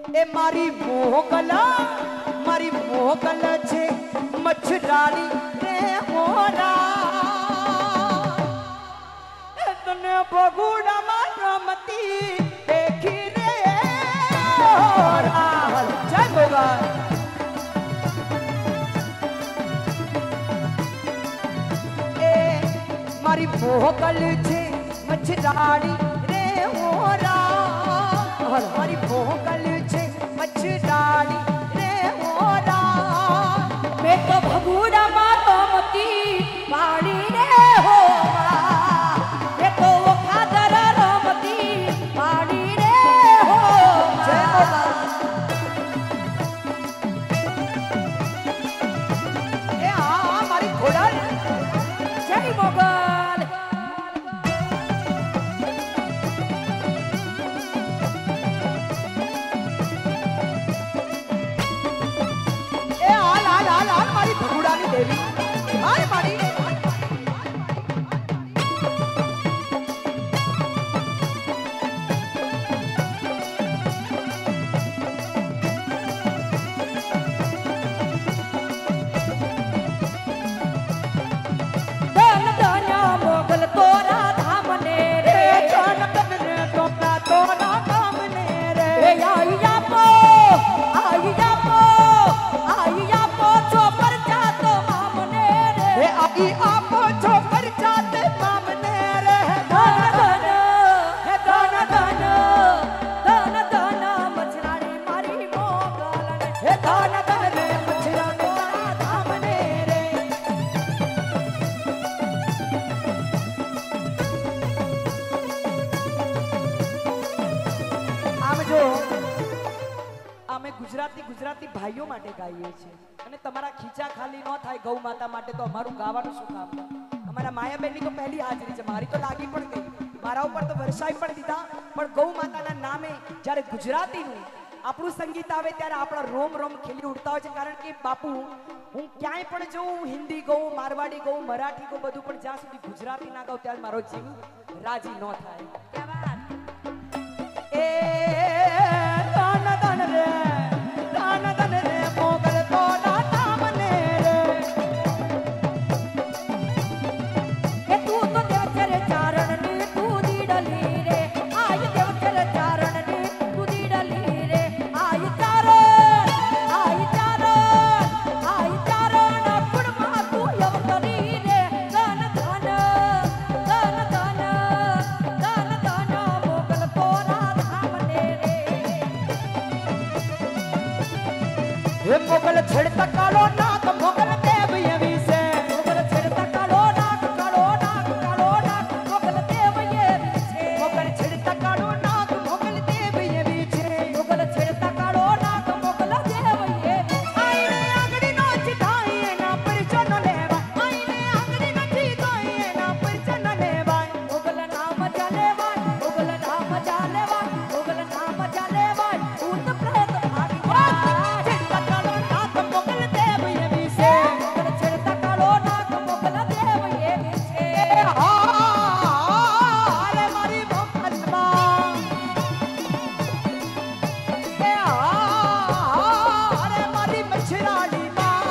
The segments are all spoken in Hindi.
એ મારી મોગલ છે મચ્છરાડી રે મોરા એ તને ભગુડામાં રમતી દેખી રે મોરા જય ભગવાન એ મારી મોગલ છે મચ્છરાડી રે મોરા મારી મોગલ છે मच्छराड़ी रे मोरा मैं तो भगुड़ा रमती पाड़ी रे हो मैं तो वो खादर रमती पाड़ी रे हो जय मोगल ए हाँ हमारी घोड़ा जय मोगल देवी हाय माड़ी धन धन मोगल तोरा धाम ने रे धन धन तोरा तोरा धाम ने रे आई जापो आई जापो आई जापो चोपर जातो मामने रे आई आपो चोपर जाते मामने रे धन धन हे धन धन धन धन मछराड़ी मारी मोगल हे धन धन मछराड़ी तोरा धाम ने रे આમ જો અમે ગુજરાતી ભાઈઓ માટે ગાઈએ છીએ અને તમારા ખીચા ખાલી ન થાય ગૌ માતા માટે તો અમારું ગાવાનું શું કામ અમારા માયાબેનની તો પહેલી હાજરી છે મારી તો લાગી પણ ગઈ મારા ઉપર તો વરસાઈ પણ દીધા પણ ગૌ માતાના નામે જ્યારે ગુજરાતીનું આપણું સંગીત આવે ત્યારે આપણા રોમ રોમ ખીલી ઉઠતા હોય છે કારણ કે બાપુ હું ક્યાંય પણ જોઉં હિન્દી ગૌ મારવાડી ગૌ મરાઠી ગૌ બધું પણ જ્યાં સુધી ગુજરાતી ના ગાઉં ત્યારે મારો જીવ રાજી ન થાય એ ધન ધન રે ધન ધન રે મોગલ તોરા નામ ને રે એ તું તો દેવચર ચારણ ની તું દીડલી રે આય દેવચર ચારણ ની તું દીડલી રે આય ચારણ કુડમાં તું યવતરી રે ધન ધન ધન ધન ધન ધન મોગલ તોરા ધામ ને રે हे मोगल छेड़ता कालो नाक मोगल देव ये विसे मोगल छेड़ता कालो नाक मोगल देव ये विसे मोगल छेड़ता कालो नाक मोगल देव ये विसे मोगल छेड़ता कालो नाक मोगल देव ये आईने आंगड़ी नो चिताई ना परिचन लेवा आईने आंगड़ी नो चिताई ना परिचन लेवा मोगल नाम जालेवा मोगल नाम जालेवा मोगल नाम जालेवा भूत प्रेत भागी मोगल देव ये विसे मोगल छेड़ता कालो नाक मोगल देव ये विसे अरे मारी मोगल मां ए अरे मारी मच्छराड़ी मां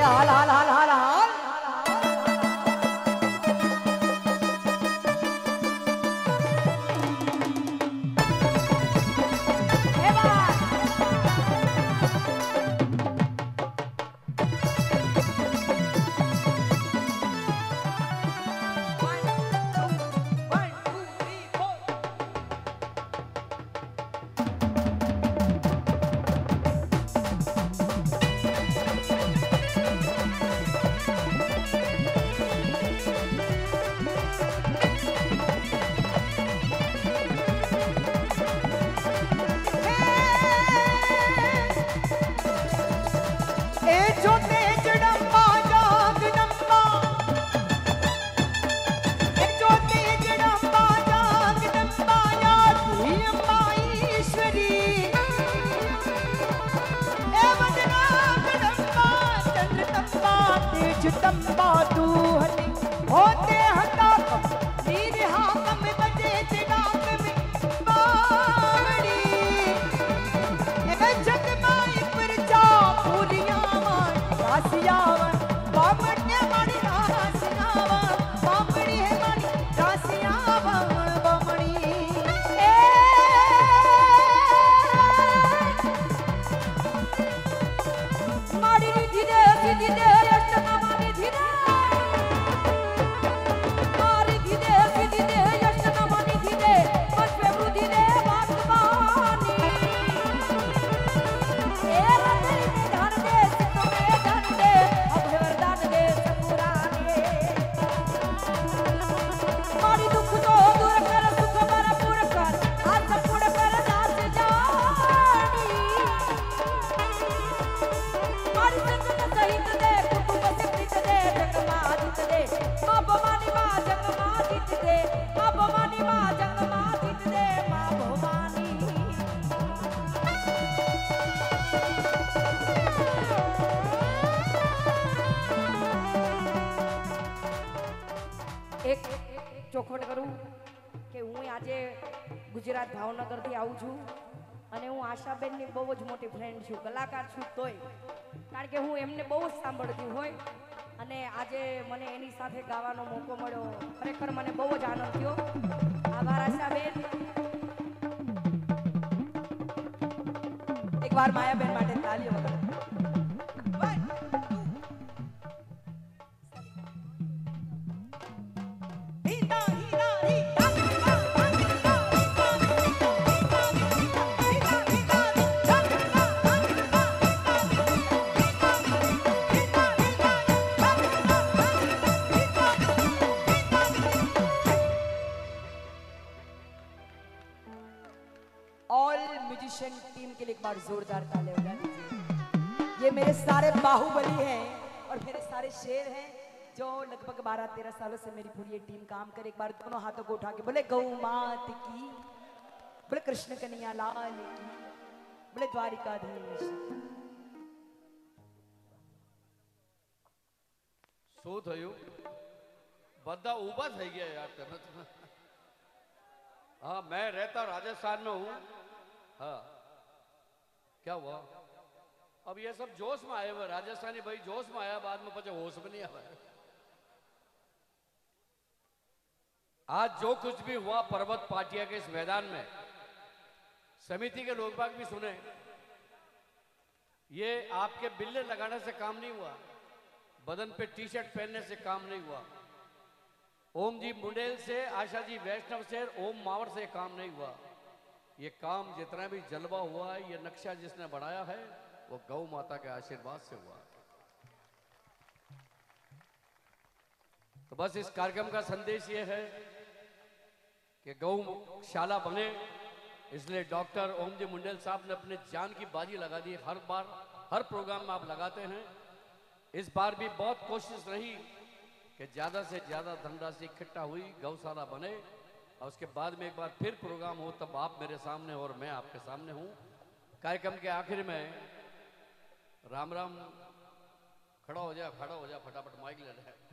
हाल हाल हाल हाल हाल जगदम्बा तू हली होते हटा नीर हाकम बजे चिराग में बावड़ी ए जगमाई पर जा पूरियां मान रासियावन बामण्य मारी रासियावन बामणी है मारी रासियावन बामणी ए मारी धीरे धीरे एक ચોખવટ કરું કે હું આજે ગુજરાત ભાવનગરથી આવું છું અને હું આશાબેનની બહુ જ મોટી ફ્રેન્ડ છું, કલાકાર છું તોય, કારણ કે હું એમને બહુ જ સાંભળતી હોય અને આજે મને એની સાથે ગાવાનો મોકો મળ્યો, ખરેખર મને બહુ જ આનંદ થયો. આભાર આશાબેન. એકવાર માયાબેન માટે તાળીઓ વગાડો. टीम के लिए एक बार जोरदार ताली बजा दीजिए. ये मेरे सारे बाहुबली हैं और मेरे सारे शेर हैं जो लगभग 12-13 सालों से मेरी पूरी ये टीम काम करे. एक बार दोनों हाथों को उठा के बोले गौ मात की, बोले कृष्ण कन्हैया लाल की, बोले द्वारिकाधीश. શું થયું? બધા ઊભા થઈ ગયા यार. हाँ, मैं रहता राजस्थान में हूँ. हाँ, क्या हुआ? अब ये सब जोश में आए हुए राजस्थानी भाई, जोश में आया, बाद में पचे होश में नहीं आया. आज जो कुछ भी हुआ पर्वत पाटिया के इस मैदान में, समिति के लोग बाग भी सुने, ये आपके बिल्ले लगाने से काम नहीं हुआ, बदन पे टी शर्ट पहनने से काम नहीं हुआ, ओम जी मुंडेल से, आशा जी वैष्णव से, ओम मावर से काम नहीं हुआ. ये काम जितना भी जलवा हुआ है, ये नक्शा जिसने बनाया है वो गौ माता के आशीर्वाद से हुआ. तो बस इस कार्यक्रम का संदेश ये है कि गौशाला बने, इसलिए डॉक्टर ओम जी मुंडेल साहब ने अपने जान की बाजी लगा दी. हर बार हर प्रोग्राम में आप लगाते हैं. इस बार भी बहुत कोशिश रही कि ज़्यादा से ज़्यादा धनराशि इकट्ठा हुई, गौशाला बने, और उसके बाद में एक बार फिर प्रोग्राम हो तब आप मेरे सामने और मैं आपके सामने हूँ. कार्यक्रम के आखिर में राम राम. खड़ा हो जा फटाफट, माइक ले रहे हैं.